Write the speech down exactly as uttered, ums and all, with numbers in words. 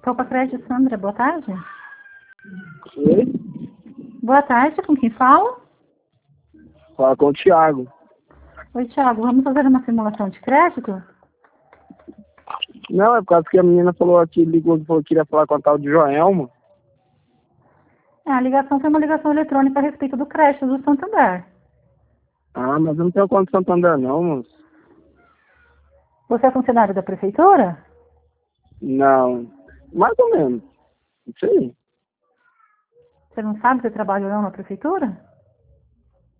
Copa Crédito, Sandra, boa tarde. Oi? Boa tarde, com quem fala? Fala com o Thiago. Oi, Thiago, vamos fazer uma simulação de crédito? Não, é por causa que a menina falou aqui, ligou, falou que queria falar com a tal de Joelma. É, a ligação foi uma ligação eletrônica a respeito do crédito do Santander. Ah, mas eu não tenho conta de Santander não, moço. Você é funcionário da prefeitura? Não, mais ou menos. Não sei. Você não sabe se trabalha ou não na prefeitura?